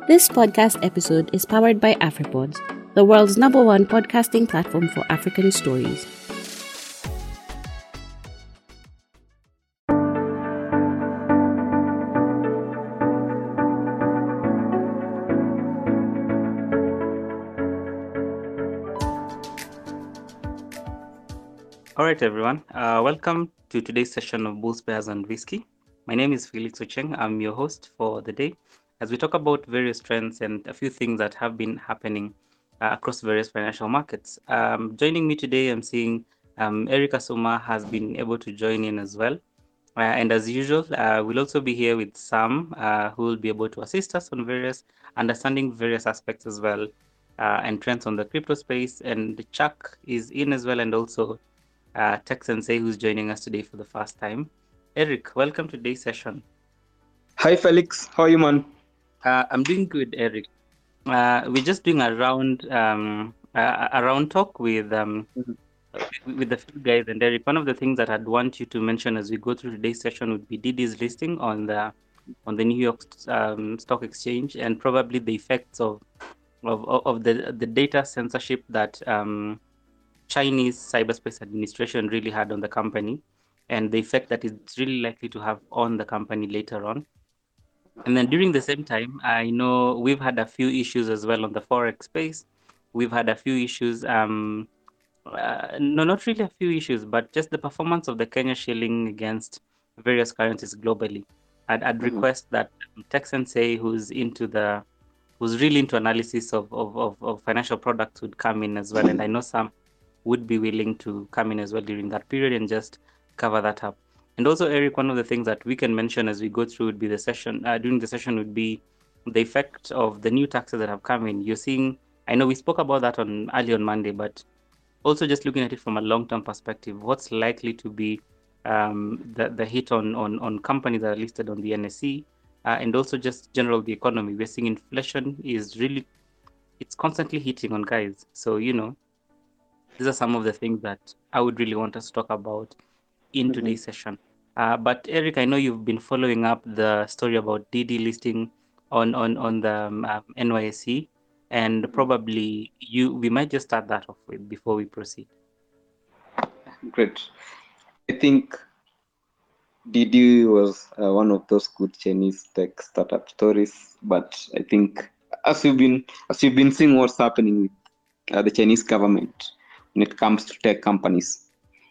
This podcast episode is powered by AfriPods, the world's #1 podcasting platform for African stories. All right, everyone. Welcome to today's session of Bulls, Bears, and Whiskey. My name is Felix Ocheng. I'm your host for the day as we talk about various trends and a few things that have been happening across various financial markets. Joining me today, I'm seeing Eric Asuma has been able to join in as well. And as usual, we'll also be here with Sam, who will be able to assist us on understanding various aspects as well and trends on the crypto space. And Chuck is in as well, and also Tech Sensei, who's joining us today for the first time. Eric, welcome to today's session. Hi, Felix. How are you, man? I'm doing good, Eric. We're just doing a round talk with the few guys. And Eric, one of the things that I'd want you to mention as we go through today's session would be Didi's listing on the New York Stock Exchange, and probably the effects of the data censorship that Chinese cyberspace administration really had on the company, and the effect that it's really likely to have on the company later on. And then during the same time, I know we've had a few issues as well on the Forex space. We've had a few issues, no, not really a few issues, but just the performance of the Kenya shilling against various currencies globally. I'd request that Tech Sensei, who's really into analysis of financial products, would come in as well. And I know some would be willing to come in as well during that period and just cover that up. And also, Eric, one of the things that we can mention as we go through would be during the session would be the effect of the new taxes that have come in. You're seeing, I know we spoke about that early on Monday, but also just looking at it from a long-term perspective, what's likely to be the hit on companies that are listed on the NSE, and also just general the economy. We're seeing inflation it's constantly hitting on guys. So, these are some of the things that I would really want us to talk about in today's session. But Eric, I know you've been following up the story about Didi listing on the NYSE, and probably we might just start that off with before we proceed. Great. I think Didi was one of those good Chinese tech startup stories, but I think as you've been seeing what's happening with the Chinese government when it comes to tech companies,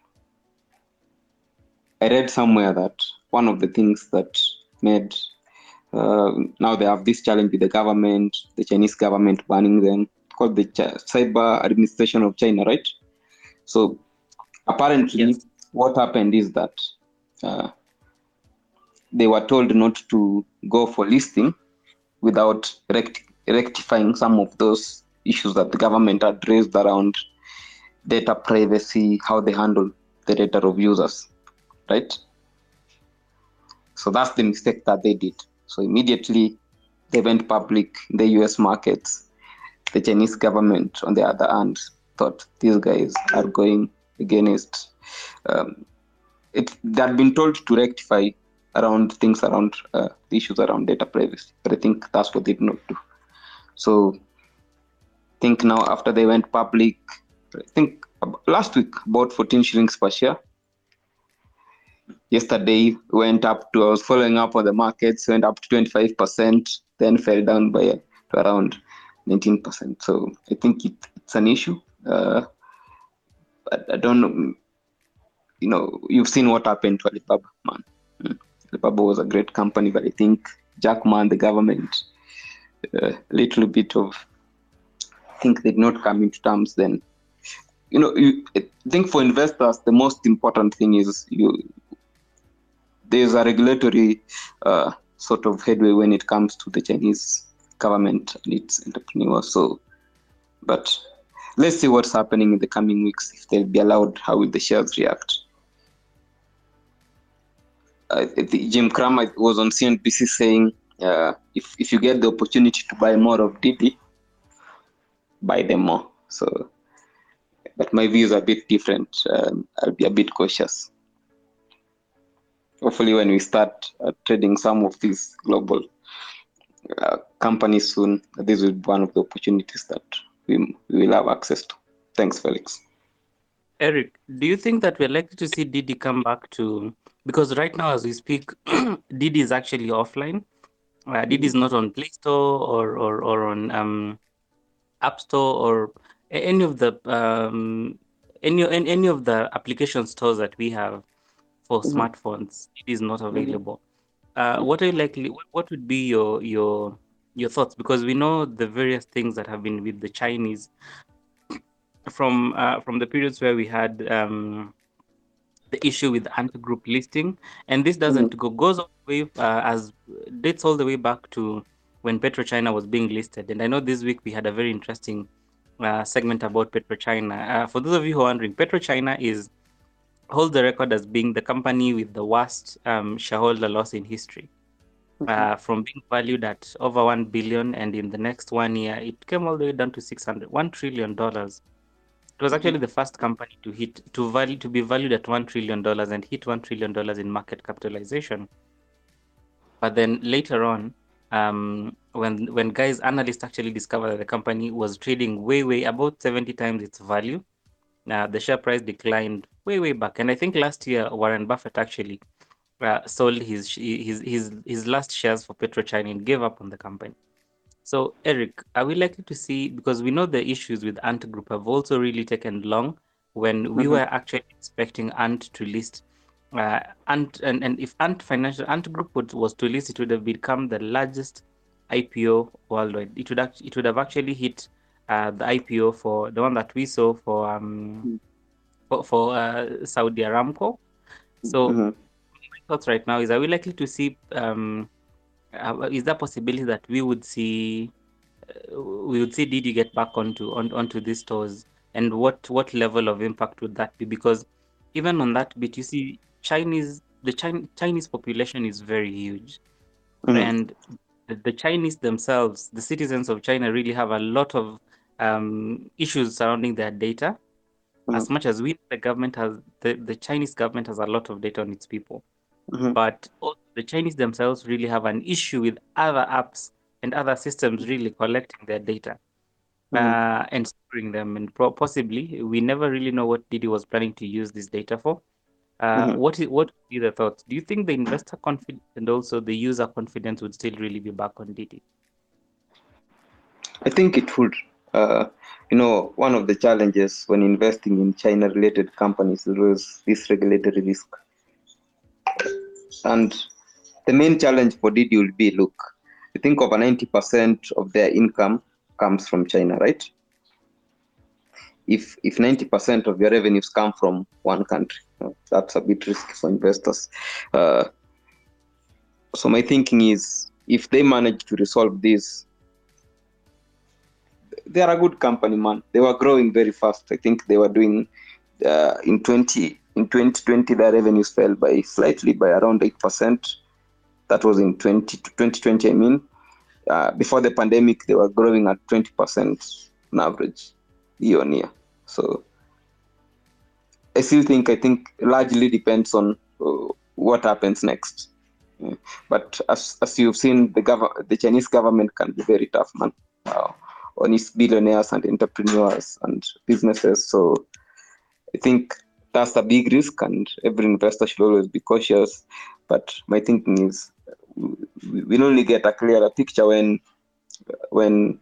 I read somewhere that one of the things that made now they have this challenge with the Chinese government banning them, called the Cyber Administration of China, right? So apparently, Yes. What happened is that they were told not to go for listing without rectifying some of those issues that the government had raised around data privacy, how they handle the data of users, right? So that's the mistake that they did. So immediately they went public in the US markets. The Chinese government, on the other hand, thought these guys are going against. They had been told to rectify things around the issues around data privacy, but I think that's what they did not do. So I think now after they went public, I think last week, about 14 shillings per share. Yesterday went up to, I was following up on the markets, went up to 25%, then fell down to around 19%. So I think it's an issue. But I don't know, you've seen what happened to Alibaba, man. Alibaba was a great company, but I think Jack Ma and the government, a little bit of, I think they'd not come into terms then. I think for investors, the most important thing is there's a regulatory sort of headway when it comes to the Chinese government and its entrepreneurs. But let's see what's happening in the coming weeks. If they'll be allowed, how will the shares react? Jim Cramer was on CNBC saying, if you get the opportunity to buy more of Didi, buy them more. So, but my views are a bit different. I'll be a bit cautious. Hopefully when we start trading some of these global companies soon, this will be one of the opportunities that we will have access to. Thanks, Felix. Eric, do you think that we're likely to see Didi come back to, because right now as we speak, Didi is actually offline. Didi is not on Play Store or on App Store or any of the any of the application stores that we have for smartphones. Didi is not available. What are you likely? What would be your thoughts? Because we know the various things that have been with the Chinese from the periods where we had the issue with anti-group listing, and this doesn't goes all the way as dates all the way back to when PetroChina was being listed. And I know this week we had a very interesting segment about PetroChina. For those of you who are wondering, PetroChina holds the record as being the company with the worst shareholder loss in history. From being valued at over 1 billion, and in the next 1 year, it came all the way down to $1 trillion. It was actually the first company to be valued at $1 trillion and hit $1 trillion in market capitalization. But then later on, when analysts actually discovered that the company was trading way about 70 times its value, the share price declined way back. And I think last year Warren Buffett actually sold his last shares for PetroChina and gave up on the company. So, Eric, are we likely to see, because we know the issues with Ant Group have also really taken long when we were actually expecting Ant to list, and if Ant Group was to list, it would have become the largest IPO worldwide. It would have actually hit the IPO for the one that we saw for Saudi Aramco. So, my thoughts right now is: are we likely to see? Is there a possibility that we would see Didi get back onto these stores, and what level of impact would that be? Because even on that bit, you see, the Chinese population is very huge, and the Chinese themselves, the citizens of China, really have a lot of issues surrounding their data. As much as the Chinese government has a lot of data on its people, but the Chinese themselves really have an issue with other apps and other systems really collecting their data and storing them. And possibly, we never really know what Didi was planning to use this data for. What would be the thoughts? Do you think the investor confidence and also the user confidence would still really be back on Didi? I think it would. One of the challenges when investing in China-related companies is this regulatory risk. And the main challenge for Didi will be, look, I think over 90% of their income comes from China, right? If 90% of your revenues come from one country, that's a bit risky for investors. So my thinking is, if they manage to resolve this, they are a good company, man. They were growing very fast. I think they were doing in 2020 their revenues fell slightly by around 8%. That was in 2020. I mean, before the pandemic, they were growing at 20% on average year on year. So I think largely depends on what happens next. But as you've seen, the Chinese government can be very tough, man, on its billionaires and entrepreneurs and businesses. So I think that's a big risk, and every investor should always be cautious. But my thinking is, we'll only get a clearer picture when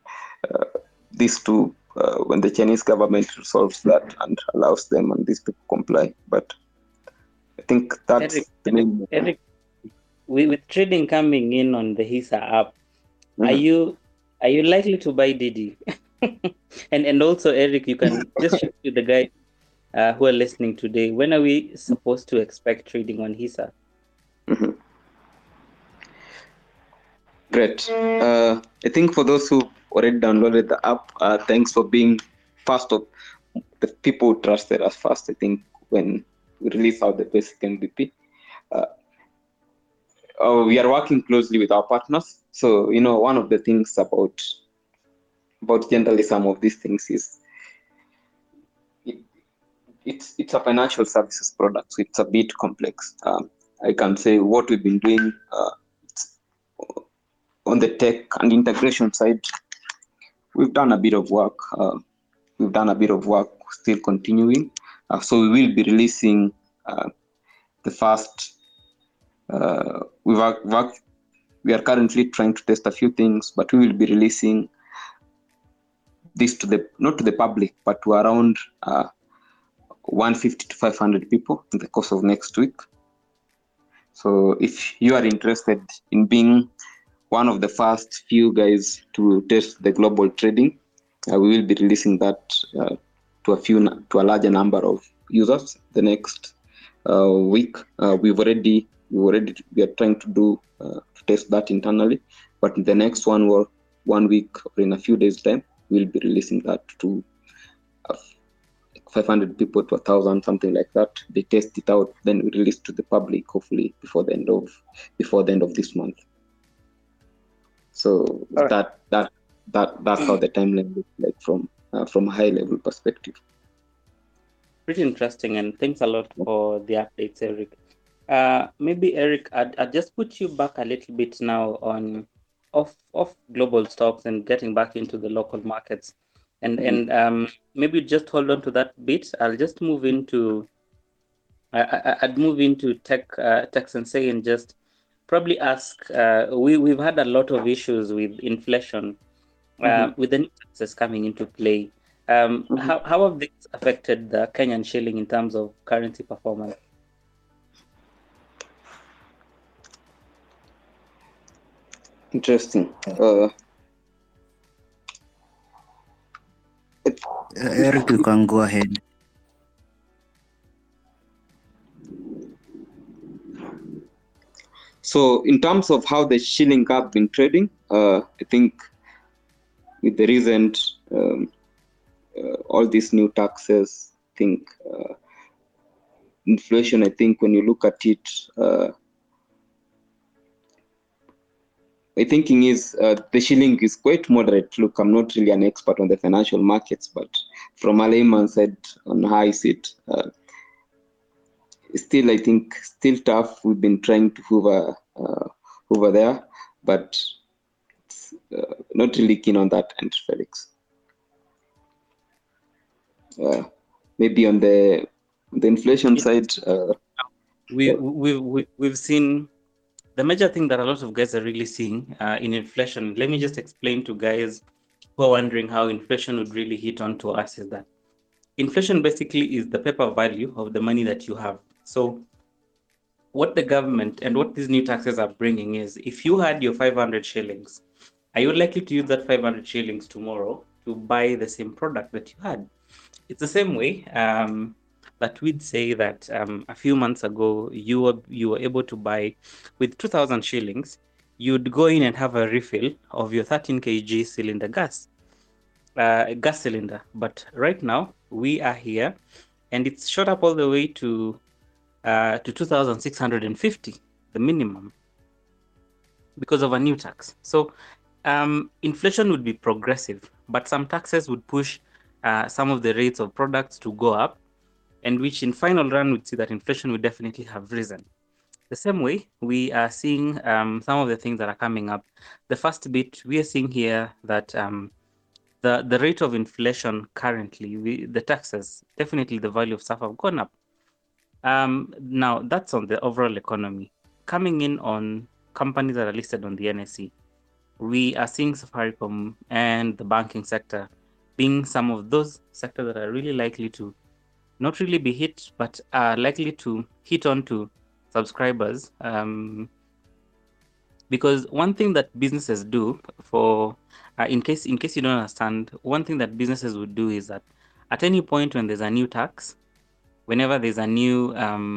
the Chinese government resolves that and allows them and these people comply. But I think that's the main. Eric, with trading coming in on the HISA app, are you likely to buy Didi? and also, Eric, you can just share with the guys who are listening today, when are we supposed to expect trading on HISA? Great. I think for those who already downloaded the app, thanks for being first of the people who trusted us first. I think when we release out the basic MVP, we are working closely with our partners. So, one of the things about generally some of these things is it's a financial services product, so it's a bit complex. I can say what we've been doing on the tech and integration side, we've done a bit of work. Still continuing. So we will be releasing the first. We are currently trying to test a few things, but we will be releasing this not to the public, but to around 150 to 500 people in the course of next week. So if you are interested in being one of the first few guys to test the global trading, we will be releasing that to a larger number of users the next week. We are trying to test that internally, but in the next 1 week or in a few days time, we'll be releasing that to 500 people to 1,000, something like that. They test it out, then we release to the public, hopefully before the end of this month. So right. That's how the timeline looks like from a high level perspective. Pretty interesting, and thanks a lot for the updates, Eric. Maybe Eric, I'd just put you back a little bit now on off global stocks and getting back into the local markets. And maybe just hold on to that bit. I'll just move into I'd move into Tech Sensei and just probably ask. We've had a lot of issues with inflation, with the new taxes coming into play. How have this affected the Kenyan shilling in terms of currency performance? Interesting. Eric, you can go ahead. So in terms of how the shilling have been trading, I think with the recent all these new taxes, I think inflation, I think when you look at it, my thinking is the shilling is quite moderate. Look, I'm not really an expert on the financial markets, but from a layman's side on how I see it, still, I think, still tough. We've been trying to hover there, but it's, not really keen on that end, Felix. Maybe on the inflation side, we've seen the major thing that a lot of guys are really seeing in inflation. Let me just explain to guys who are wondering how inflation would really hit onto us. Is that inflation basically is the paper value of the money that you have. So what the government and what these new taxes are bringing is, if you had your 500 shillings, are you likely to use that 500 shillings tomorrow to buy the same product that you had? It's the same way that we'd say that a few months ago, you were able to buy with 2,000 shillings, you'd go in and have a refill of your 13 kg cylinder gas cylinder. But right now, we are here, and it's shot up all the way to 2,650, the minimum, because of a new tax. So inflation would be progressive, but some taxes would push some of the rates of products to go up, and which in final run would see that inflation would definitely have risen. The same way, we are seeing some of the things that are coming up. The first bit, we are seeing here that the rate of inflation currently, the taxes, definitely the value of stuff have gone up. Now, that's on the overall economy. Coming in on companies that are listed on the NSE, we are seeing Safaricom and the banking sector being some of those sectors that are really likely to not really be hit, but are likely to hit onto subscribers. Because one thing that businesses do, for in case you don't understand, one thing that businesses would do is that at any point when there's a new tax, whenever there's any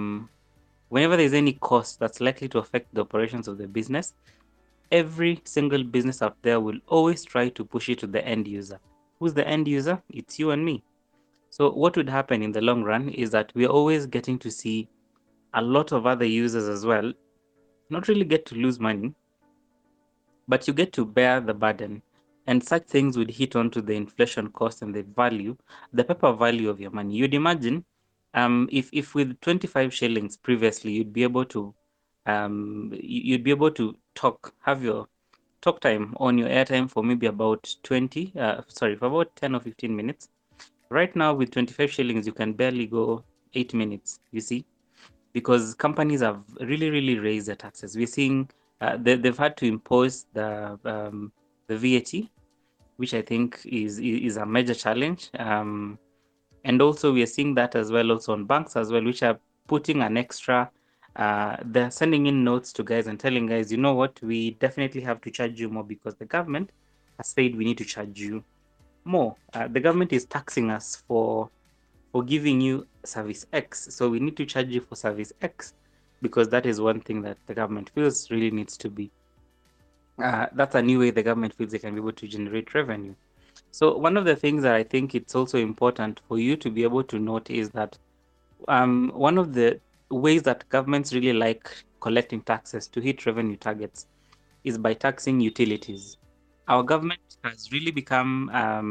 cost that's likely to affect the operations of the business, every single business out there will always try to push it to the end user. Who's the end user? It's you and me. So what would happen in the long run is that we're always getting to see a lot of other users as well not really get to lose money, but you get to bear the burden. And such things would hit onto the inflation cost and the value, the paper value of your money. You'd imagine if with 25 shillings previously, you'd be able to have your talk time on your airtime for maybe about for about 10 or 15 minutes. Right now, with 25 shillings, you can barely go 8 minutes, you see, because companies have really, really raised their taxes. We're seeing they've had to impose the VAT, which I think is a major challenge. And also we are seeing that as well also on banks as well, which are putting an extra, they're sending in notes to guys and telling guys, you know what, we definitely have to charge you more because the government has said we need to charge you more. The government is taxing us for giving you service X, so we need to charge you for service X, because that is one thing that the government feels really needs to be. That's a new way the government feels they can be able to generate revenue. So one of the things that I think it's also important for you to be able to note is that one of the ways that governments really like collecting taxes to hit revenue targets is by taxing utilities. Our government has really become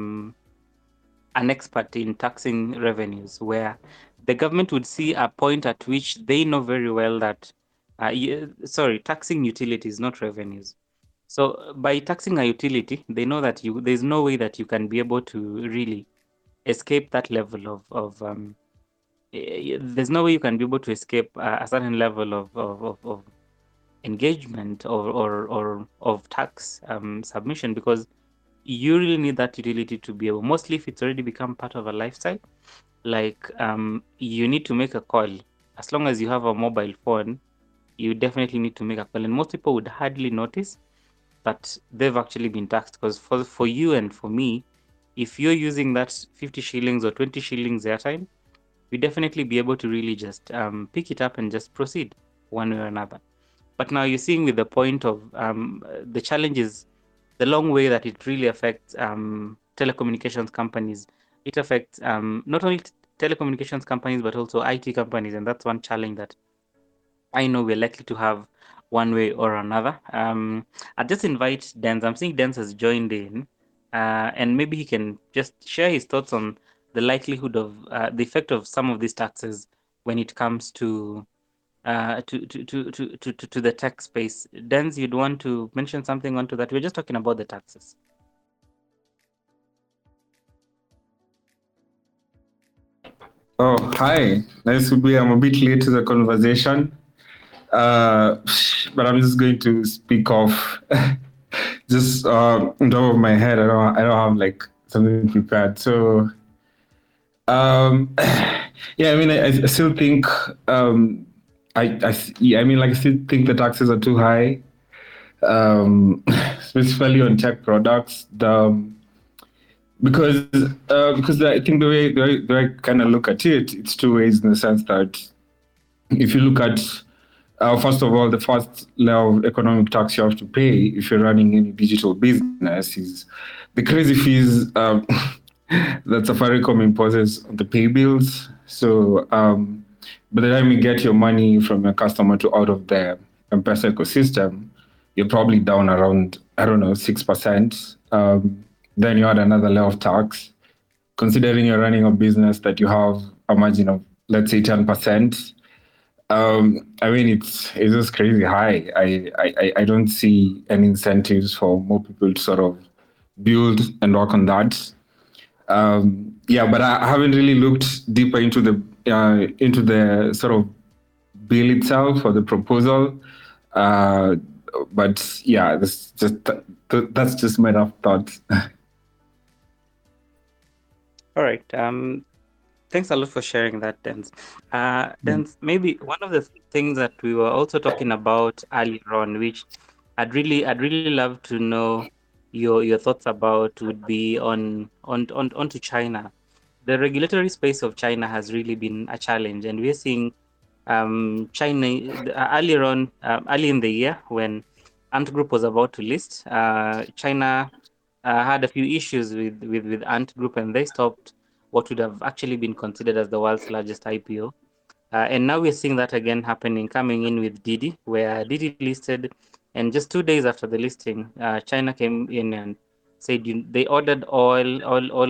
an expert in taxing revenues, where the government would see a point at which they know very well that, taxing utilities, not revenues. So by taxing a utility, they know that there's no way that you can be able to really escape that level of there's no way you can be able to escape a certain level of engagement or of tax submission, because you really need that utility to be able, mostly if it's already become part of a lifestyle, like you need to make a call. As long as you have a mobile phone, you definitely need to make a call, and most people would hardly notice that they've actually been taxed, because for you and for me, if you're using that 50 shillings or 20 shillings airtime, you definitely be able to really just pick it up and just proceed one way or another. But now you're seeing with the point of the challenges, the long way that it really affects telecommunications companies. It affects not only telecommunications companies, but also IT companies. And that's one challenge that I know we're likely to have one way or another. I'll just invite Dance. I'm seeing Dance has joined in, and maybe he can just share his thoughts on the likelihood of the effect of some of these taxes when it comes to the tech space. Dance, you'd want to mention something onto that? We're just talking about the taxes. Oh, hi. Nice to be. I'm a bit late to the conversation, but I'm just going to speak off just on top of my head. I don't have like something prepared. So, yeah. I mean, I still think I still think the taxes are too high, specifically on tech products. Because I think the way I kind of look at it, it's two ways in the sense that if you look at first of all, the first level of economic tax you have to pay if you're running any digital business is the crazy fees that Safaricom imposes on the pay bills. So by the time you get your money from your customer to out of the M-Pesa ecosystem, you're probably down around, I don't know, 6%. Then you add another layer of tax. Considering you're running a business that you have a margin of, let's say, 10%, I mean, it's just crazy high. I don't see any incentives for more people to sort of build and work on that. Yeah, but I haven't really looked deeper into the sort of bill itself or the proposal. But yeah, that's just my rough thoughts. All right. Thanks a lot for sharing that, Dance. Dance, maybe one of the things that we were also talking about earlier on, which I'd really love to know your thoughts about, would be onto China. The regulatory space of China has really been a challenge, and we're seeing China earlier on, early in the year when Ant Group was about to list. China had a few issues with Ant Group, and they stopped what would have actually been considered as the world's largest IPO. And now we're seeing that again happening, coming in with Didi, where Didi listed, and just 2 days after the listing, China came in and said they ordered all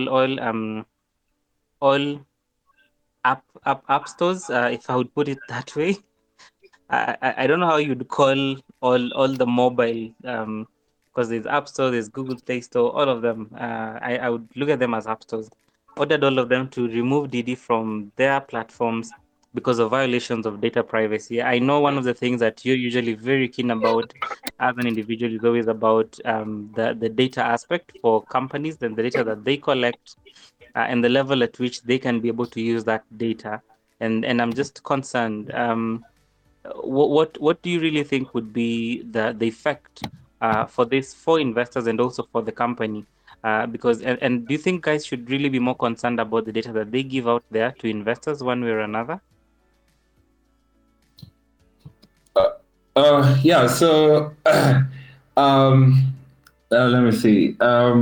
app stores, if I would put it that way. I don't know how you'd call all the mobile because there's App Store, there's Google Play Store, all of them. I would look at them as App Stores. Ordered all of them to remove Didi from their platforms because of violations of data privacy. I know one of the things that you're usually very keen about as an individual is always about the data aspect for companies and the data that they collect and the level at which they can be able to use that data. And I'm just concerned. What do you really think would be the effect for this for investors and also for the company? Because do you think guys should really be more concerned about the data that they give out there to investors one way or another? Yeah. So let me see.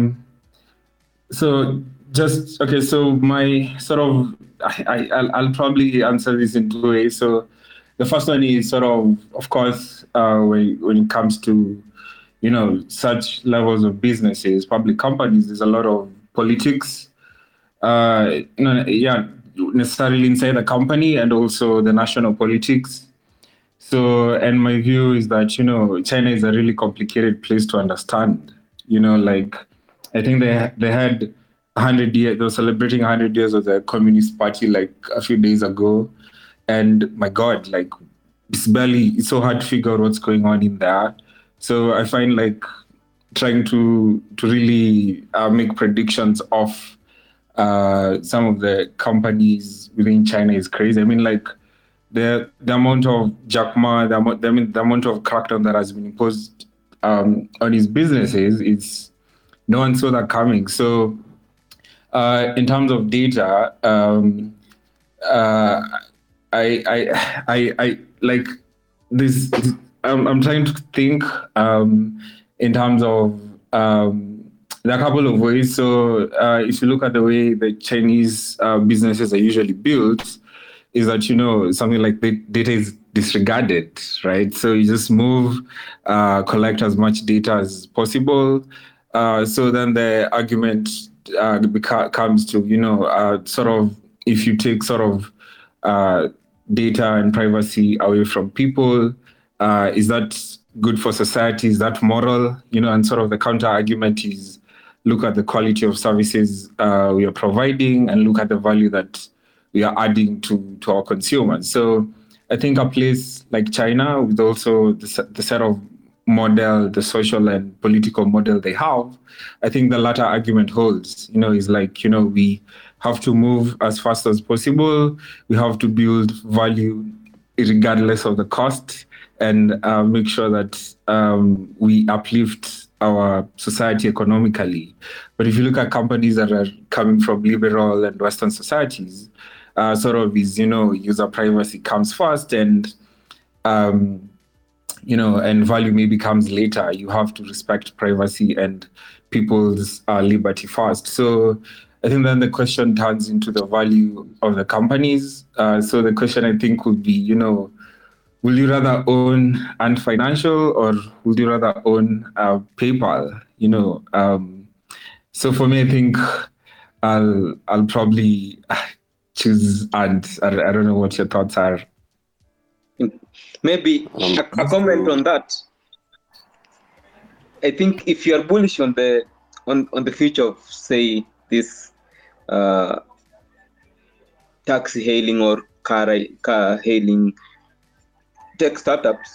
So just okay. So my sort of I'll probably answer this in two ways. So the first one is sort of course, when it comes to such levels of businesses, public companies, there's a lot of politics. Necessarily inside the company and also the national politics. So, and my view is that China is a really complicated place to understand. Like I think they had 100 years. They were celebrating 100 years of the Communist Party like a few days ago, and my God, like it's so hard to figure out what's going on in there. So I find like trying to really make predictions of some of the companies within China is crazy. I mean, like the amount of Jack Ma, the amount of crackdown that has been imposed on his businesses, is no one saw that coming. So in terms of data, I like this. I'm trying to think in terms of there are a couple of ways. So if you look at the way the Chinese businesses are usually built, is that something like the data is disregarded, right? So you just move, collect as much data as possible. So then the argument comes to sort of if you take sort of data and privacy away from people, is that good for society? Is that moral? And sort of the counter argument is look at the quality of services we are providing and look at the value that we are adding to our consumers. So I think a place like China, with also the set of model, the social and political model they have, I think the latter argument holds. Is like, we have to move as fast as possible. We have to build value regardless of the cost, and make sure that we uplift our society economically. But if you look at companies that are coming from liberal and Western societies, sort of is, user privacy comes first, and and value maybe comes later. You have to respect privacy and people's liberty first. So I think then the question turns into the value of the companies. So the question I think would be, will you rather own Ant Financial or would you rather own PayPal? So for me, I think I'll probably choose Ant. I don't know what your thoughts are. Maybe a comment on that. I think if you are bullish on the future of, say, this taxi hailing or car hailing tech startups,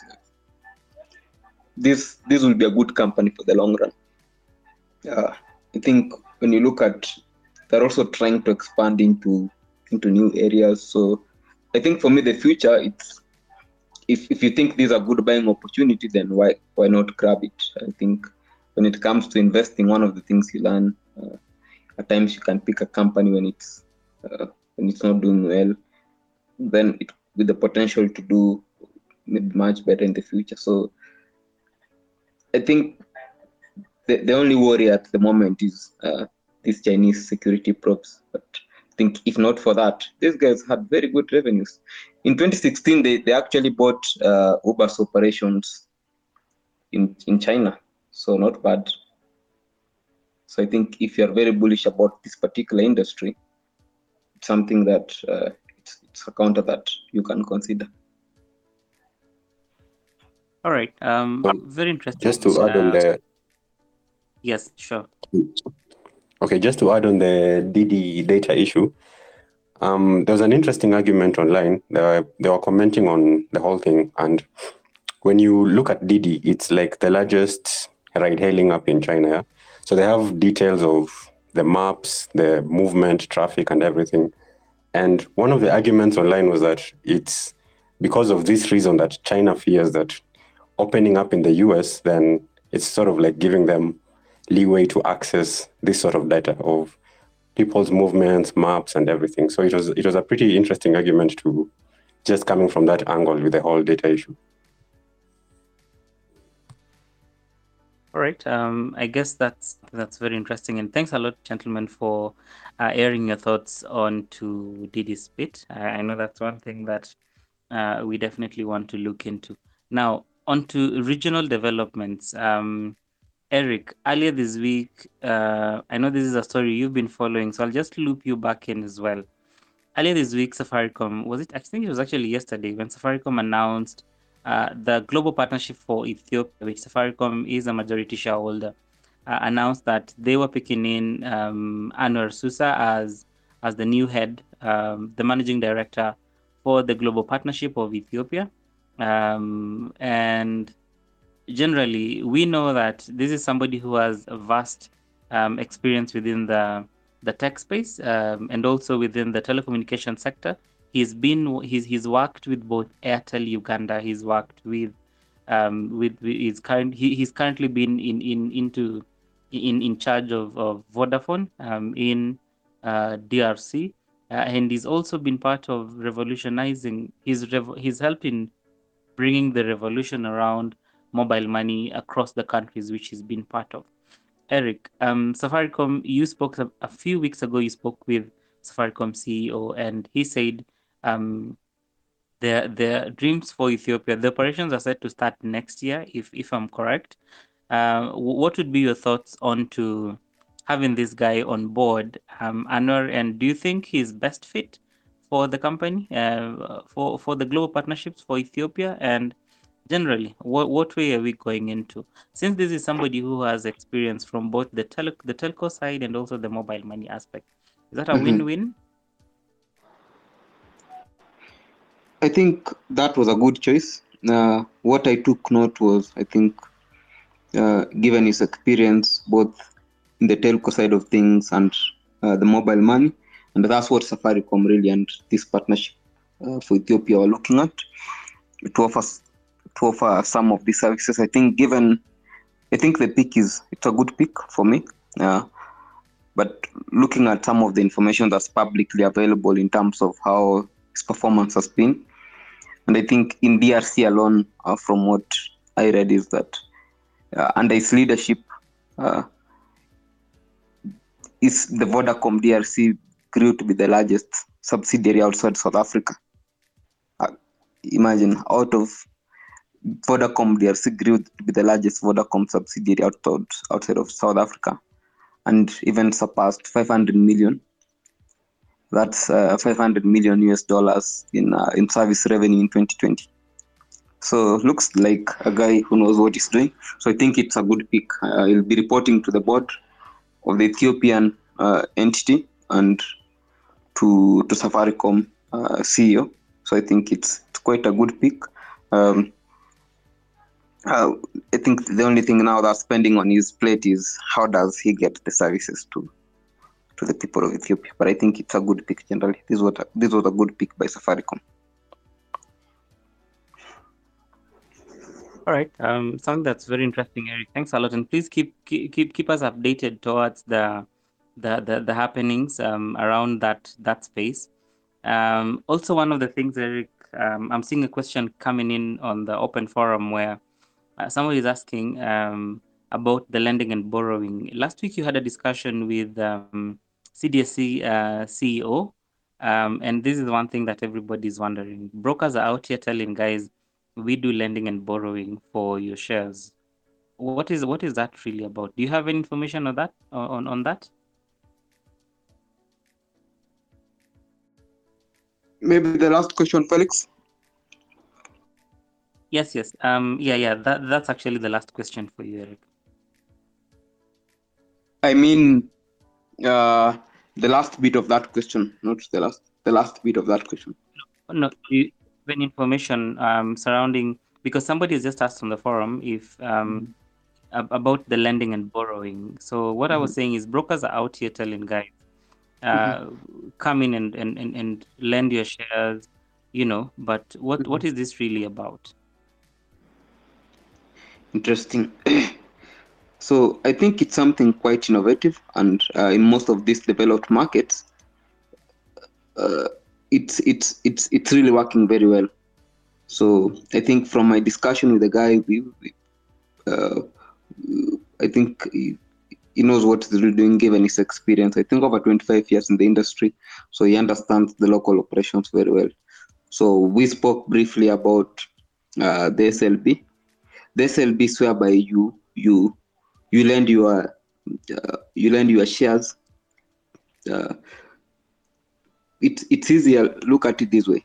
this will be a good company for the long run. I think when you look at, they're also trying to expand into new areas. So I think for me, the future, it's if you think these are good buying opportunity, then why not grab it? I think when it comes to investing, one of the things you learn, at times you can pick a company when it's not doing well, then with the potential to do maybe much better in the future. So I think the only worry at the moment is these Chinese security probes. But I think if not for that, these guys had very good revenues. In 2016, they actually bought Uber's operations in China. So not bad. So I think if you're very bullish about this particular industry, it's something that it's a counter that you can consider. All right. Very interesting. Just to add on there, Yes, sure. Okay, just to add on the Didi data issue, there was an interesting argument online. They were commenting on the whole thing, and when you look at Didi, it's like the largest ride-hailing app in China. Yeah? So they have details of the maps, the movement, traffic, and everything. And one of the arguments online was that it's because of this reason that China fears that opening up in the US, then it's sort of like giving them leeway to access this sort of data of people's movements, maps, and everything. So it was a pretty interesting argument to just coming from that angle with the whole data issue. All right. I guess that's very interesting, and thanks a lot, gentlemen, for airing your thoughts on to Didi's bit. I know that's one thing that we definitely want to look into. Now, on to regional developments. Eric, earlier this week, I know this is a story you've been following, so I'll just loop you back in as well. Earlier this week, Safaricom, I think it was actually yesterday, when Safaricom announced the Global Partnership for Ethiopia, which Safaricom is a majority shareholder, announced that they were picking in Anwar Susa as the new head, the managing director for the Global Partnership of Ethiopia. And generally, we know that this is somebody who has a vast experience within the tech space and also within the telecommunication sector. He's worked with both Airtel Uganda. He's worked with he's currently been in charge of Vodafone in DRC, and he's also been part of revolutionizing. He's helped in bringing the revolution around mobile money across the countries which he's been part of. Eric, Safaricom, you spoke a few weeks ago. You spoke with Safaricom CEO, and he said their dreams for Ethiopia, the operations are set to start next year, if I'm correct. What would be your thoughts on to having this guy on board, Anwar? And do you think he's best fit for the company, for the global partnerships for Ethiopia? And generally, what way are we going into? Since this is somebody who has experience from both the telco side and also the mobile money aspect, is that a win-win? I think that was a good choice. What I took note was, I think, given his experience both in the telco side of things and the mobile money, and that's what Safaricom really and this partnership for Ethiopia are looking at, to offer some of these services. I think the pick it's a good pick for me. But looking at some of the information that's publicly available in terms of how his performance has been, and I think in DRC alone, from what I read, is that under his leadership, is the Vodacom DRC grew to be the largest subsidiary outside South Africa. Imagine, out of Vodacom DRC grew to be the largest Vodacom subsidiary outside of South Africa, and even surpassed 500 million. That's $500 million in service revenue in 2020. So looks like a guy who knows what he's doing. So I think it's a good pick. He'll be reporting to the board of the Ethiopian entity and to Safaricom CEO. So I think it's quite a good pick. I think the only thing now that's pending on his plate is how does he get the services to the people of Ethiopia. But I think it's a good pick generally. This was a good pick by Safaricom. All right. Something that's very interesting, Eric. Thanks a lot, and please keep us updated towards the happenings around that space. Also, one of the things, Eric, I'm seeing a question coming in on the open forum where somebody is asking about the lending and borrowing. Last week, you had a discussion with CDSC CEO, and this is one thing that everybody is wondering. Brokers are out here telling guys, we do lending and borrowing for your shares. What is that really about? Do you have any information on that? On that? Maybe the last question, Felix. Yes. Yeah. That's actually the last question for you, Eric. I mean, the last bit of that question, not the last bit of that question. No, even information surrounding, because somebody has just asked on the forum if about the lending and borrowing. So what I was saying is brokers are out here telling guys, come in and lend your shares, but what is this really about? Interesting. So I think it's something quite innovative, and in most of these developed markets, it's really working very well. So I think from my discussion with the guy, I think he knows what he's really doing given his experience. I think over 25 years in the industry, so he understands the local operations very well. So we spoke briefly about the SLB. The SLB is whereby you lend your shares. It's easier. Look at it this way.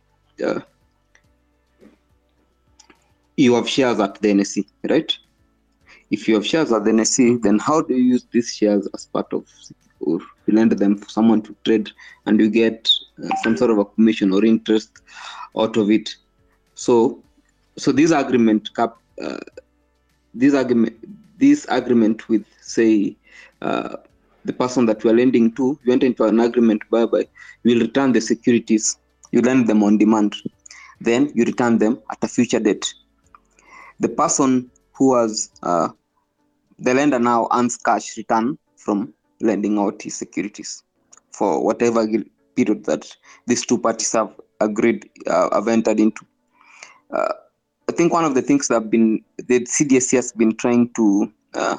You have shares at the NSE, right? If you have shares at the NSE, then how do you use these shares as part of, or you lend them for someone to trade, and you get some sort of a commission or interest out of it? So this agreement with, say, the person that you are lending to, you enter into an agreement whereby you will return the securities, you lend them on demand, then you return them at a future date. The person who has the lender now earns cash return from lending out his securities for whatever period that these two parties have agreed, have entered into. I think one of the things that the CDSC has been trying to,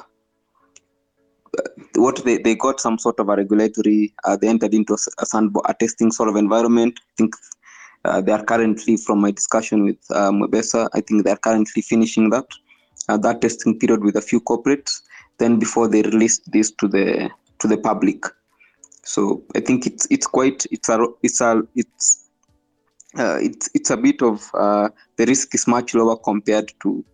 they got some sort of a regulatory, they entered into a testing sort of environment. I think they are currently, from my discussion with Mobesa, I think they are currently finishing that testing period with a few corporates, then before they release this to the public. So I think it's a bit of the risk is much lower compared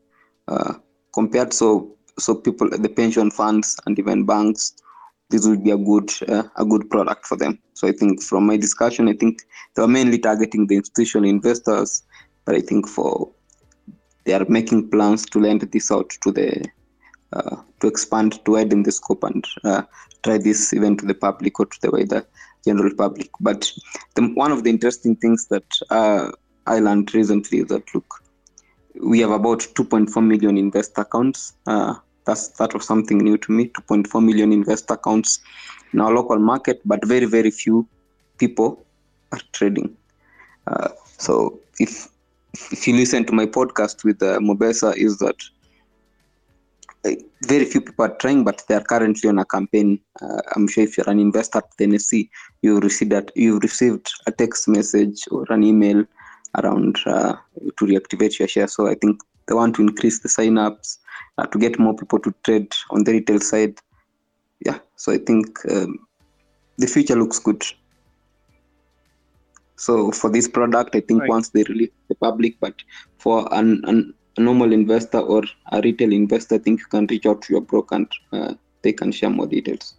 so people, the pension funds and even banks, this will be a good product for them. So I think from my discussion, I think they were mainly targeting the institutional investors, but I think they are making plans to lend this out to expand, to widen the scope and try this even to the public or to the wider general public. But one of the interesting things that I learned recently is that, look, we have about 2.4 million investor accounts. That was something new to me, 2.4 million investor accounts in our local market, but very, very few people are trading. So if you listen to my podcast with Mobesa, is that very few people are trying, but they are currently on a campaign. I'm sure if you're an investor at the NSE, you've received a text message or an email around to reactivate your share. So I think they want to increase the sign-ups to get more people to trade on the retail side. Yeah, so I think the future looks good. So for this product, I think once they release the public, but for a normal investor or a retail investor, I think you can reach out to your broker and they can share more details.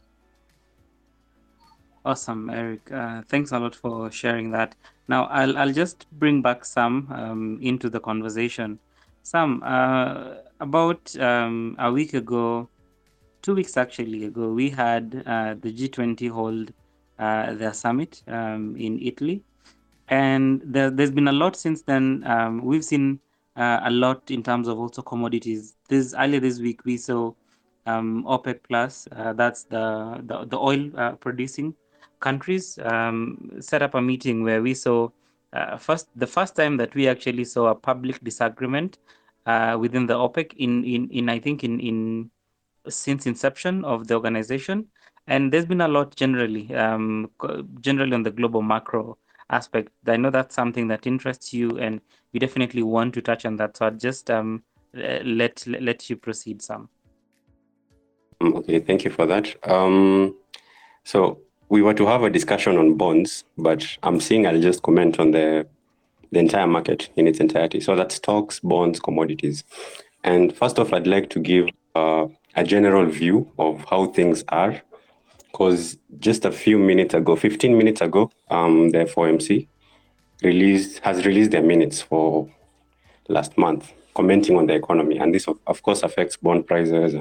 Awesome, Eric. Thanks a lot for sharing that. Now, I'll just bring back Sam into the conversation. Sam, about a week ago, 2 weeks actually ago, we had the G20 hold their summit in Italy. And there's been a lot since then. We've seen a lot in terms of also commodities. Earlier this week, we saw OPEC Plus, that's the oil producing countries, set up a meeting where we saw the first time that we actually saw a public disagreement within the OPEC in since inception of the organization. And there's been a lot generally on the global macro aspect. I know that's something that interests you, and we definitely want to touch on that. So I'll just let you proceed, Sam. Okay, thank you for that. So we were to have a discussion on bonds, but I'm saying I'll just comment on the entire market in its entirety. So that's stocks, bonds, commodities. And first off, I'd like to give a general view of how things are because just a few minutes ago, 15 minutes ago, the FOMC has released their minutes for last month, commenting on the economy, and this of course affects bond prices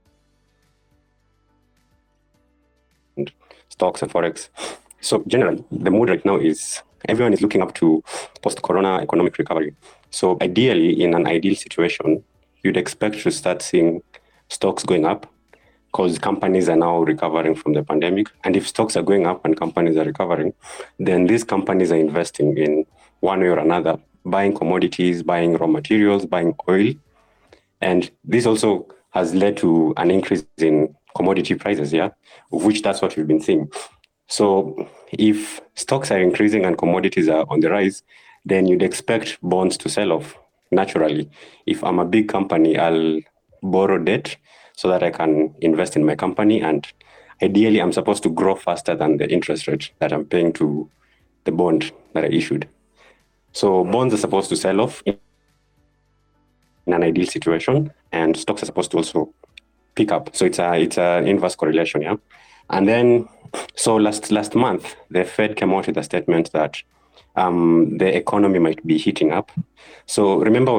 and stocks and forex. So generally, the mood right now is everyone is looking up to post-corona economic recovery. So ideally, in an ideal situation, you'd expect to start seeing stocks going up because companies are now recovering from the pandemic. And if stocks are going up and companies are recovering, then these companies are investing in one way or another, buying commodities, buying raw materials, buying oil. And this also has led to an increase in commodity prices, of which that's what we've been seeing. So if stocks are increasing and commodities are on the rise, then you'd expect bonds to sell off naturally. If I'm a big company, I'll borrow debt so that I can invest in my company. And ideally, I'm supposed to grow faster than the interest rate that I'm paying to the bond that I issued. So bonds are supposed to sell off in an ideal situation, and stocks are supposed to also pick up. So it's an inverse correlation, And then, so last month, the Fed came out with a statement that the economy might be heating up. So remember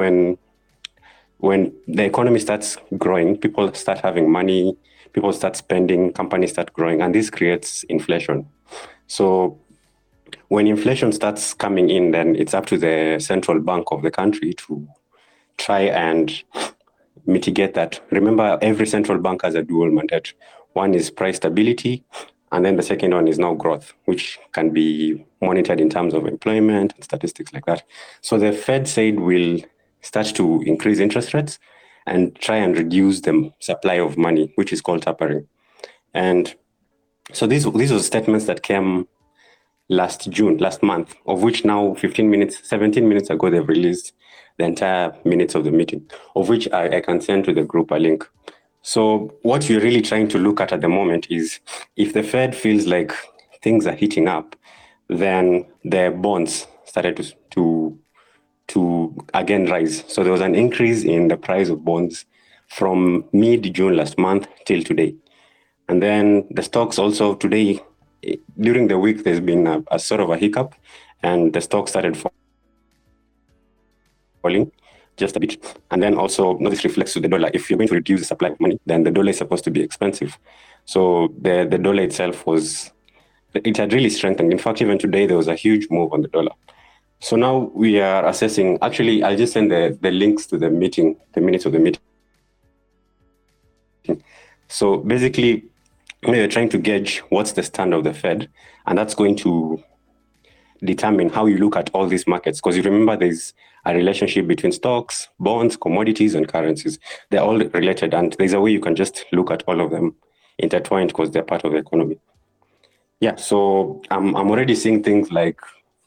when the economy starts growing, people start having money, people start spending, companies start growing, and this creates inflation. So when inflation starts coming in, then it's up to the central bank of the country to try and mitigate that. Remember, every central bank has a dual mandate. One is price stability, and then the second one is now growth, which can be monitored in terms of employment and statistics like that. So the Fed said we'll start to increase interest rates and try and reduce the supply of money, which is called tapering. And so these were statements that came last month, of which now 17 minutes ago, they've released the entire minutes of the meeting, of which I can send to the group a link. So what we're really trying to look at the moment is if the Fed feels like things are heating up, then the bonds started to again rise. So there was an increase in the price of bonds from mid-June last month till today. And then the stocks also today, during the week, there's been a sort of a hiccup, and the stock started falling just a bit. And then also, this reflects to the dollar. If you're going to reduce the supply of money, then the dollar is supposed to be expensive. So the dollar itself it had really strengthened. In fact, even today, there was a huge move on the dollar. So now we are assessing. Actually, I'll just send the links to the meeting, the minutes of the meeting. So basically, we're trying to gauge what's the stand of the Fed, and that's going to determine how you look at all these markets. Because you remember there's a relationship between stocks, bonds, commodities, and currencies. They're all related, and there's a way you can just look at all of them intertwined because they're part of the economy. Yeah, so I'm already seeing things like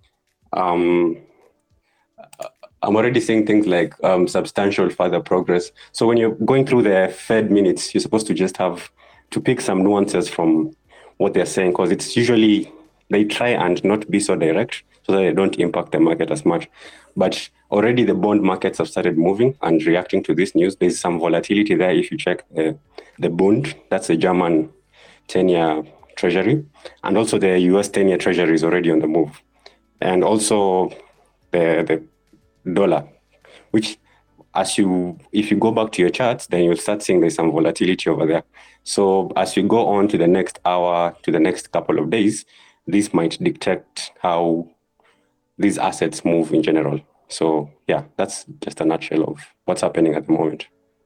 substantial further progress. So when you're going through the Fed minutes, you're supposed to just have to pick some nuances from what they're saying, because it's usually they try and not be so direct so that they don't impact the market as much. But already the bond markets have started moving and reacting to this news. There's some volatility there. If you check the Bund, that's the German 10-year treasury, and also the US 10-year treasury is already on the move. And also the dollar, which if you go back to your charts, then you'll start seeing there's some volatility over there. So as we go on to the next hour, to the next couple of days, this might dictate how these assets move in general. So yeah, that's just a nutshell of what's happening at the moment.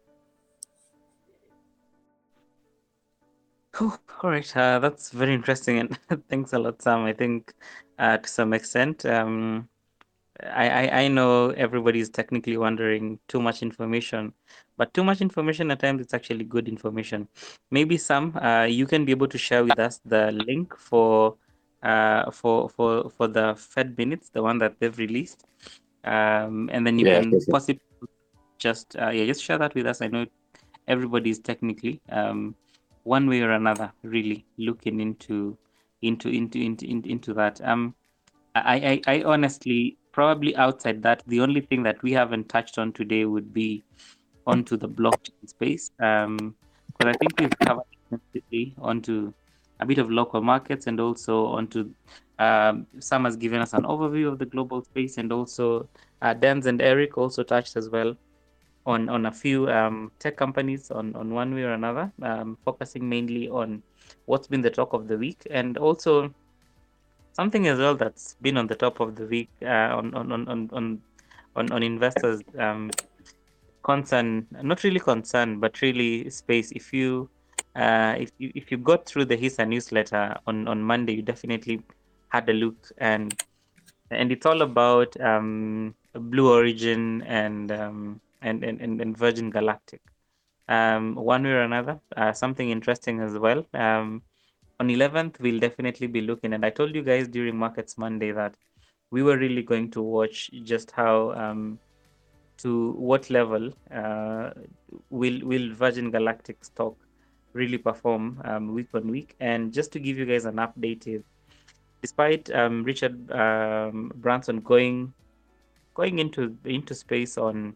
Oh, all right. That's very interesting, and thanks a lot, Sam. I think to some extent, I know everybody's technically wondering too much information, but too much information at times it's actually good information. Maybe Sam, you can be able to share with us the link for the Fed minutes, the one that they've released, and then you can possibly just share that with us. I know everybody's technically one way or another really looking into that. I honestly, probably outside that, the only thing that we haven't touched on today would be onto the blockchain space, because I think we've covered extensively onto a bit of local markets, and also onto Sam has given us an overview of the global space, and also Danz and Eric also touched as well on a few tech companies on one way or another, focusing mainly on what's been the talk of the week, and also something as well that's been on the top of the week on investors concern, not really concern, but really space. If you got through the HISA newsletter on Monday, you definitely had a look, and it's all about Blue Origin and Virgin Galactic. One way or another, something interesting as well. On 11th, we'll definitely be looking, and I told you guys during Markets Monday that we were really going to watch just how to what level will Virgin Galactic stock really perform week on week. And just to give you guys an update, is despite Richard Branson going into space on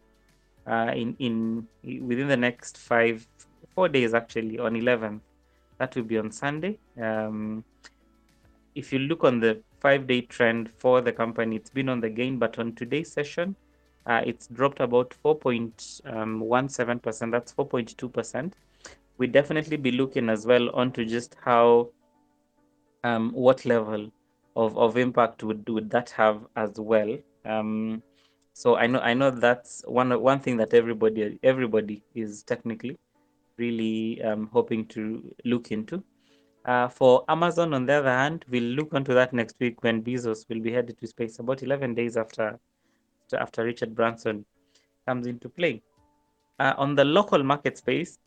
in within the next 4 days, actually on 11th, that will be on Sunday. If you look on the 5-day trend for the company, it's been on the gain, but on today's session, it's dropped about 4.17%. That's 4.2%. We definitely be looking as well onto just how what level of impact would that have as well. So I know that's one thing that everybody is technically really hoping to look into. For Amazon, on the other hand, we'll look onto that next week when Bezos will be headed to space, about 11 days after Richard Branson comes into play. On the local market space,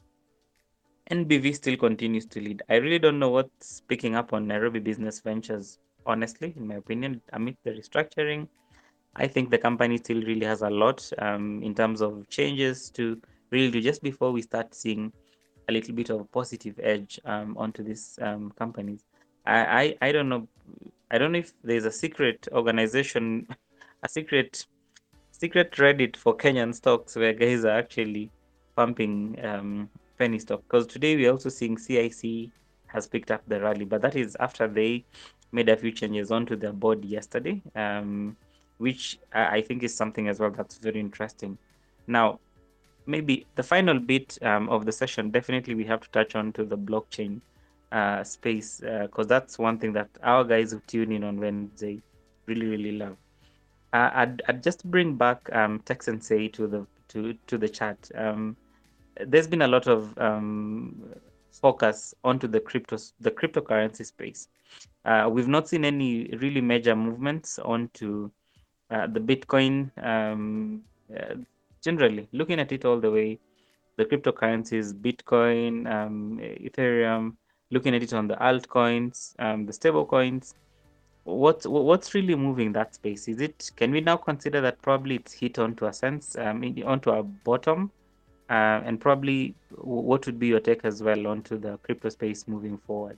NBV still continues to lead. I really don't know what's picking up on Nairobi Business Ventures, honestly, in my opinion, amid the restructuring. I think the company still really has a lot in terms of changes to really do just before we start seeing a little bit of a positive edge onto these companies. I don't know. I don't know if there's a secret organization, a secret Reddit for Kenyan stocks where guys are actually pumping penny stock. Because today we're also seeing CIC has picked up the rally, but that is after they made a few changes onto their board yesterday, which I think is something as well that's very interesting. Now, maybe the final bit of the session, definitely we have to touch on to the blockchain space, because that's one thing that our guys who tune in on Wednesday really love. I'd just bring back Tech Sensei to the chat. There's been a lot of focus onto the cryptocurrency space. We've not seen any really major movements onto the Bitcoin. Generally, looking at it all the way, the cryptocurrencies, Bitcoin, Ethereum, looking at it on the altcoins, the stable coins. What's really moving that space? Can we now consider that probably it's hit onto a sense, onto a bottom? And probably what would be your take as well onto the crypto space moving forward?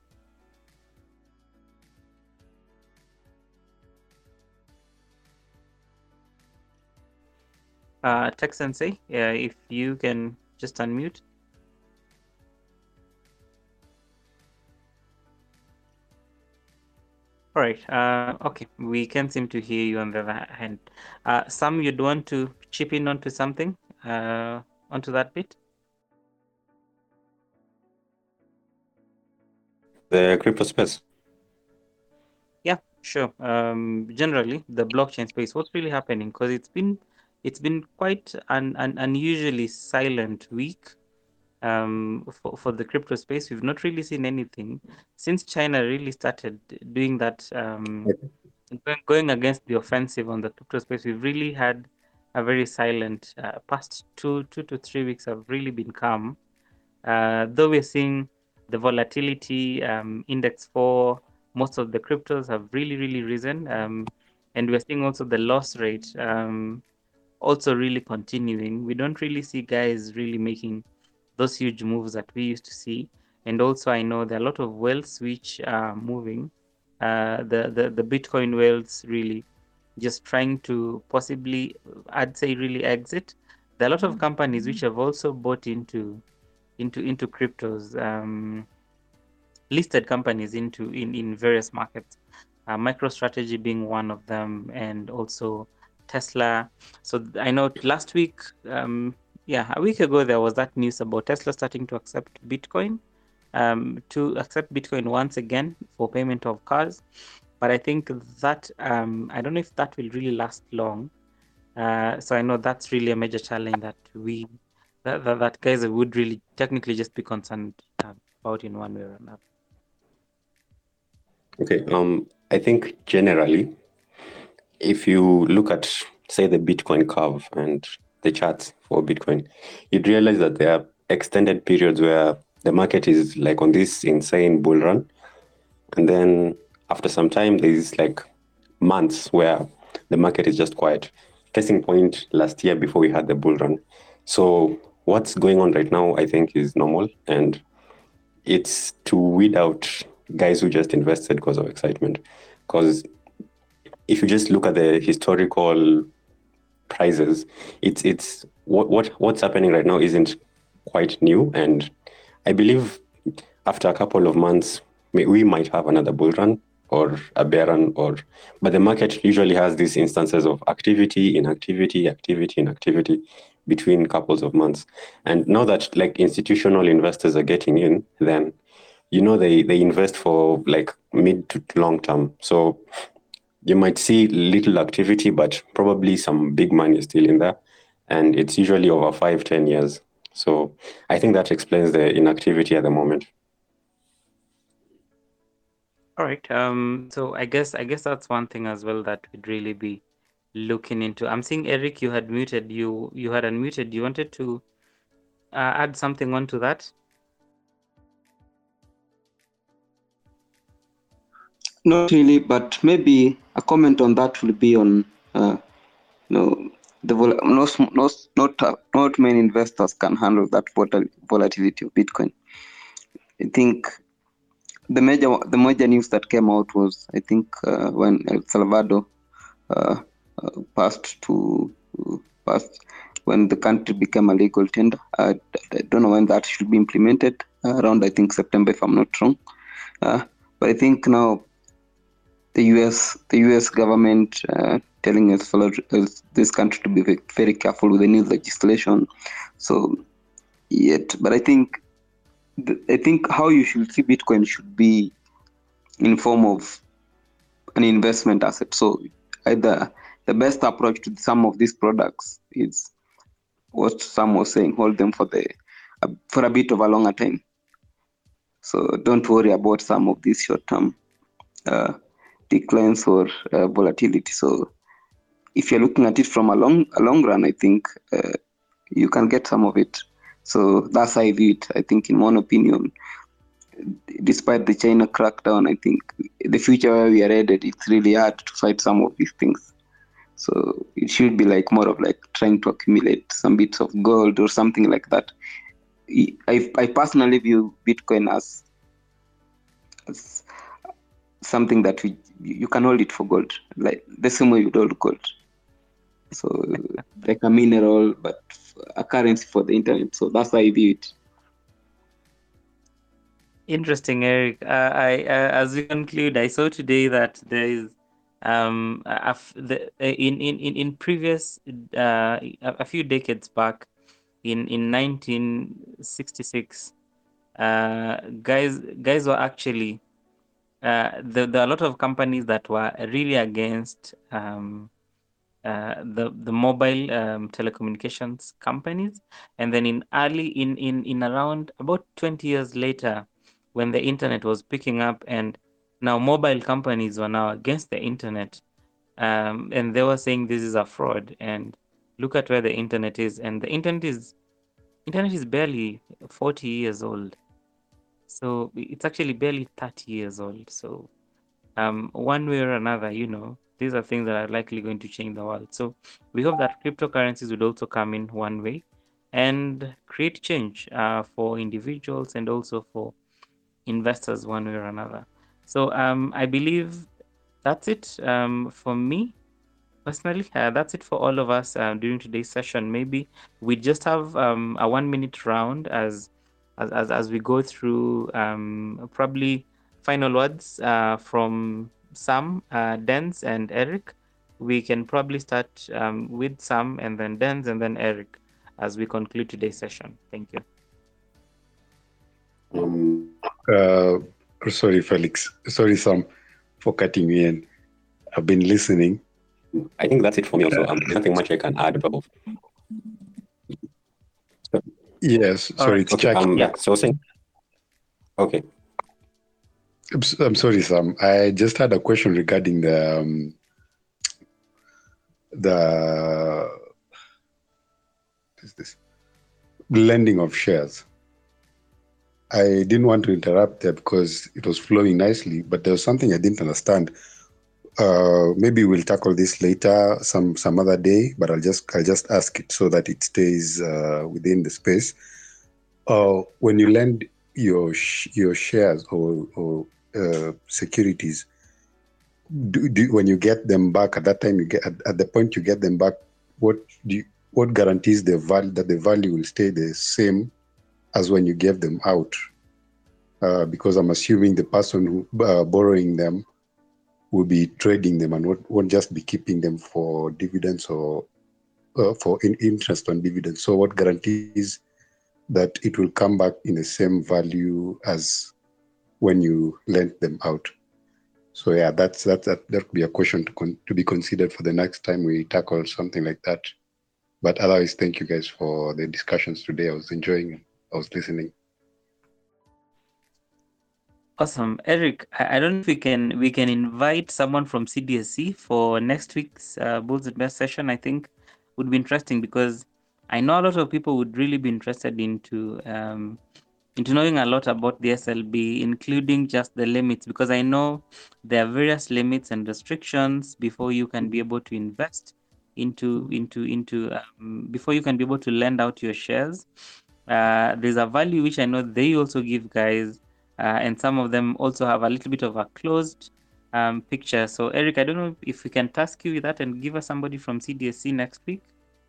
Tech Sensei, if you can just unmute. All right. Okay, we can seem to hear you on the other hand. Sam, you'd want to chip in onto something, onto that bit? The crypto space. Yeah, sure. Generally, the blockchain space, what's really happening? Because it's been quite an unusually silent week for the crypto space. We've not really seen anything since China really started doing that, going against the offensive on the crypto space. We've really had a very silent past 2 to 3 weeks have really been calm. Though we're seeing the volatility index for most of the cryptos have really risen, and we're seeing also the loss rate also really continuing. We don't really see guys really making those huge moves that we used to see. And also, I know there are a lot of whales which are moving. The Bitcoin whales really just trying to possibly, I'd say, really exit. There are a lot of companies which have also bought into cryptos. listed companies into in various markets. MicroStrategy being one of them, and also Tesla. So I know last week, a week ago, there was that news about Tesla starting to accept Bitcoin, once again for payment of cars. But I think that I don't know if that will really last long. So I know that's really a major challenge that guys would really technically just be concerned about in one way or another. Okay. I think generally, if you look at, say, the Bitcoin curve and the charts for Bitcoin, you'd realize that there are extended periods where the market is like on this insane bull run. And then after some time, there's like months where the market is just quiet. Case in point, last year before we had the bull run. So what's going on right now, I think, is normal. And it's to weed out guys who just invested because of excitement. Because if you just look at the historical prices, it's what's happening right now isn't quite new. And I believe after a couple of months, we might have another bull run or a bear run, but the market usually has these instances of activity, inactivity, inactivity between couples of months. And now that like institutional investors are getting in, then they invest for like mid to long term. So you might see little activity, but probably some big money still in there. And it's usually over 5-10 years. So I think that explains the inactivity at the moment. All right. So I guess that's one thing as well that we'd really be looking into. I'm seeing Eric, you had muted. You had unmuted. You wanted to add something onto that? Not really, but maybe a comment on that will be on not many investors can handle that volatility of Bitcoin. I think the major news that came out was, I think, when El Salvador passed when the country became a legal tender. I don't know when that should be implemented. Around, I think, September, if I'm not wrong. But I think now the U.S. government telling this country to be very, very careful with the new legislation. So, but I think how you should see Bitcoin should be in form of an investment asset. So either the best approach to some of these products is what Sam was saying: hold them for a bit of a longer time. So don't worry about some of these short-term declines or volatility. So if you're looking at it from a long run, I think you can get some of it. So that's how I view it. I think, in one opinion, despite the China crackdown, I think the future where we are headed, it's really hard to fight some of these things. So it should be like more of like trying to accumulate some bits of gold or something like that. I personally view Bitcoin as something that you can hold it for gold, like the same way you hold gold. So like a mineral, but a currency for the internet. So that's how I view it. Interesting, Eric. As we conclude, I saw today that there is in previous a few decades back, in 1966, guys were actually there are a lot of companies that were really against the mobile telecommunications companies, and then in around about 20 years later, when the internet was picking up, and now mobile companies were now against the internet, and they were saying this is a fraud, and look at where the internet is, and the internet is barely 40 years old. So it's actually barely 30 years old. So one way or another, these are things that are likely going to change the world. So we hope that cryptocurrencies would also come in one way and create change for individuals and also for investors one way or another. So I believe that's it for me personally. That's it for all of us during today's session. Maybe we just have a 1-minute round as as we go through. Probably final words from Sam, Dens, and Eric. We can probably start with Sam and then Dens and then Eric as we conclude today's session. Thank you. Sorry, Felix. Sorry, Sam, for cutting me in. I've been listening. I think that's it for me also. There's nothing much I can add. Yes, sorry, right. it's Chuck. Yeah. So saying. Okay. I'm sorry, Sam. I just had a question regarding the lending of shares. I didn't want to interrupt there because it was flowing nicely, but there was something I didn't understand. Maybe we'll tackle this later, some other day, but I'll just ask it so that it stays within the space. When you lend your shares or securities, when you get them back at that time, you get at the point you get them back, what guarantees the value that the value will stay the same as when you gave them out? Because I'm assuming the person who borrowing them will be trading them and won't just be keeping them for dividends or for interest on dividends. So what guarantees that it will come back in the same value as when you lent them out? So yeah, that could be a question to be considered for the next time we tackle something like that. But otherwise, thank you guys for the discussions today. I was enjoying it. I was listening. Awesome, Eric. I don't know if we can invite someone from CDSC for next week's Bulls and Bears session. I think would be interesting because I know a lot of people would really be interested into knowing a lot about the SLB, including just the limits, because I know there are various limits and restrictions before you can be able to invest into before you can be able to lend out your shares. There's a value which I know they also give guys. And some of them also have a little bit of a closed picture. So, Eric, I don't know if we can task you with that and give us somebody from CDSC next week.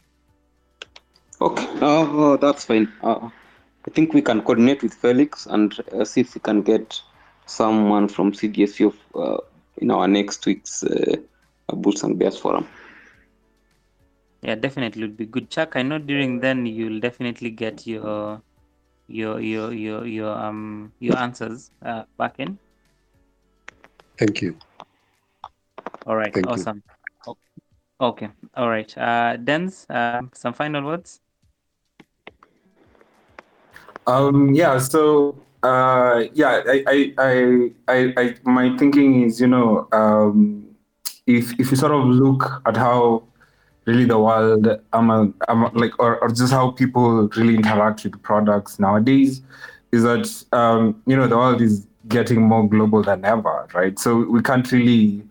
Okay, that's fine. I think we can coordinate with Felix and see if we can get someone from CDSC in our next week's Bulls and Bears forum. Yeah, definitely would be good. Chuck, I know during then you'll definitely get your answers back in. Thank you. All right. Thank awesome. You. Okay. All right. Dens, some final words. Yeah. So yeah, I my thinking is, if you sort of look at how really the world, or just how people really interact with products nowadays, is that the world is getting more global than ever, right? So we can't really,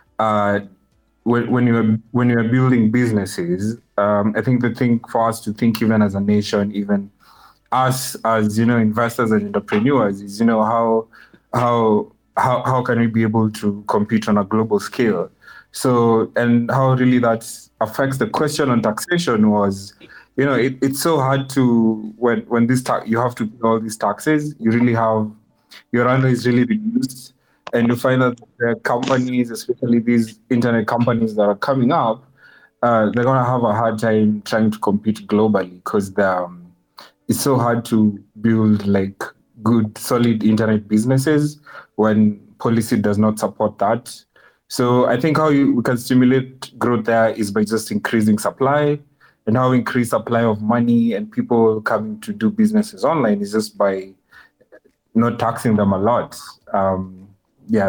when you're building businesses, I think the thing for us to think, even as a nation, even us as investors and entrepreneurs, is how can we be able to compete on a global scale? So, and how really that affects the question on taxation was, it's so hard to, when this you have to pay all these taxes, you really have, your earnings is really reduced. And you find that the companies, especially these internet companies that are coming up, they're going to have a hard time trying to compete globally because it's so hard to build like good, solid internet businesses when policy does not support that. So I think how we can stimulate growth there is by just increasing supply, and how increase supply of money and people coming to do businesses online is just by not taxing them a lot. Yeah.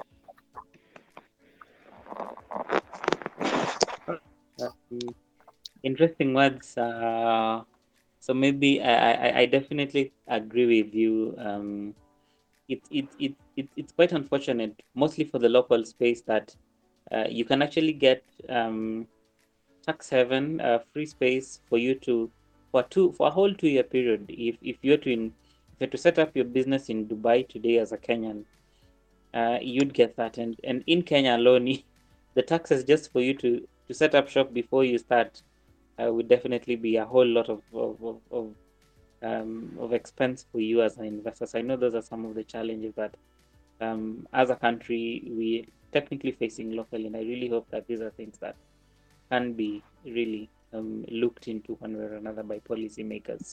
Interesting words. So maybe I definitely agree with you. It's quite unfortunate, mostly for the local space, that you can actually get tax haven free space for you to for a whole 2-year period. If you're to set up your business in Dubai today as a Kenyan, you'd get that, and in Kenya alone, the taxes just for you to set up shop before you start would definitely be a whole lot of of expense for you as an investor. So I know those are some of the challenges that as a country we technically facing locally, and I really hope that these are things that can be really looked into one way or another by policymakers.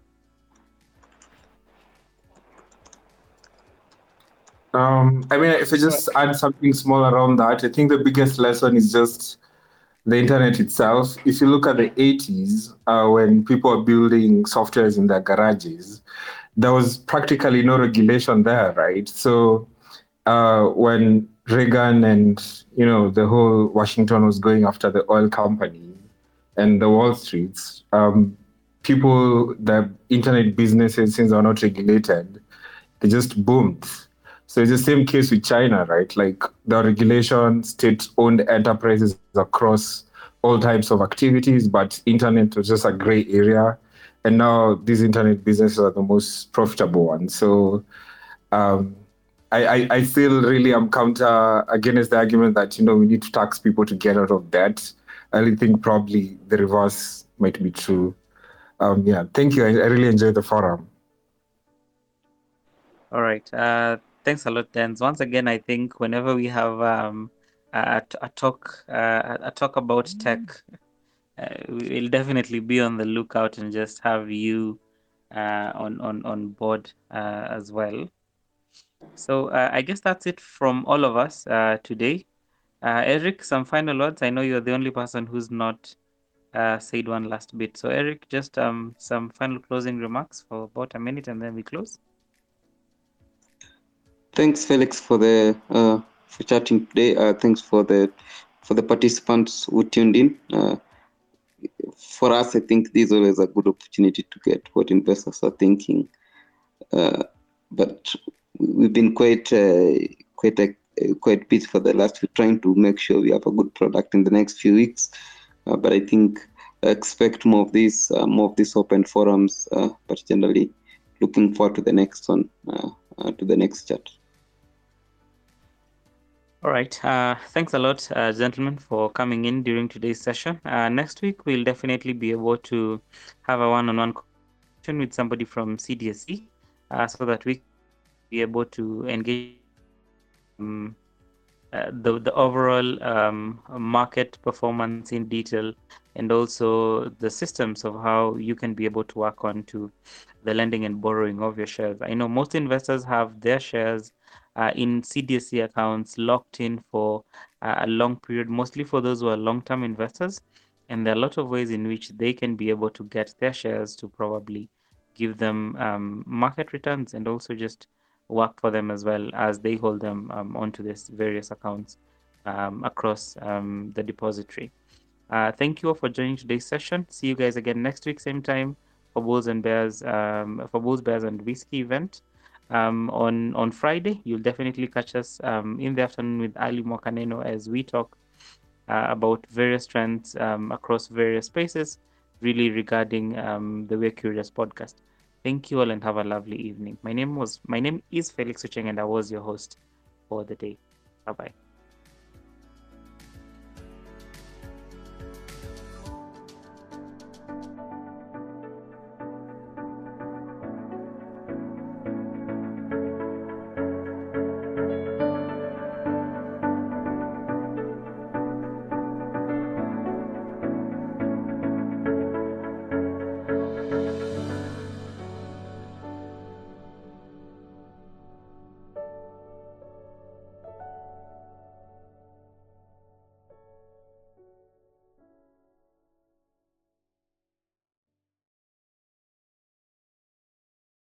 I mean, if I just add something small around that, I think the biggest lesson is just the internet itself. If you look at the 80s, when people were building softwares in their garages, there was practically no regulation there, right? So when Reagan and the whole Washington was going after the oil companies and the Wall Streets, people, the internet businesses, since they're not regulated, they just boomed. So it's the same case with China, right? Like the regulation, state-owned enterprises across all types of activities, but internet was just a gray area. And now these internet businesses are the most profitable ones. So I feel really I'm counter against the argument that, we need to tax people to get out of debt. I really think probably the reverse might be true. Thank you. I really enjoyed the forum. All right. Thanks a lot, Dens. Once again, I think whenever we have a talk about tech, we'll definitely be on the lookout and just have you on board as well. So I guess that's it from all of us today. Eric, some final words. I know you're the only person who's not said one last bit. So Eric, just some final closing remarks for about a minute, and then we close. Thanks, Felix, for chatting today. Thanks for the participants who tuned in. For us, I think this is always a good opportunity to get what investors are thinking. But we've been quite busy for the last week, trying to make sure we have a good product in the next few weeks. But I think expect more of these open forums. But generally, looking forward to the next one, to the next chat. All right. Thanks a lot, gentlemen, for coming in during today's session. Next week, we'll definitely be able to have a one-on-one conversation with somebody from CDSC so that we can be able to engage the overall market performance in detail, and also the systems of how you can be able to work on to the lending and borrowing of your shares. I know most investors have their shares in CDSC accounts locked in for a long period, mostly for those who are long-term investors. And there are a lot of ways in which they can be able to get their shares to probably give them market returns, and also just work for them as well as they hold them onto these various accounts across the depository. Thank you all for joining today's session. See you guys again next week, same time, for Bulls, Bears and Whiskey event. On Friday, you'll definitely catch us in the afternoon with Ali Mokaneno as we talk about various trends across various spaces, really regarding the We're Curious podcast. Thank you all and have a lovely evening. My name is Felix Ucheng, and I was your host for the day. Bye-bye.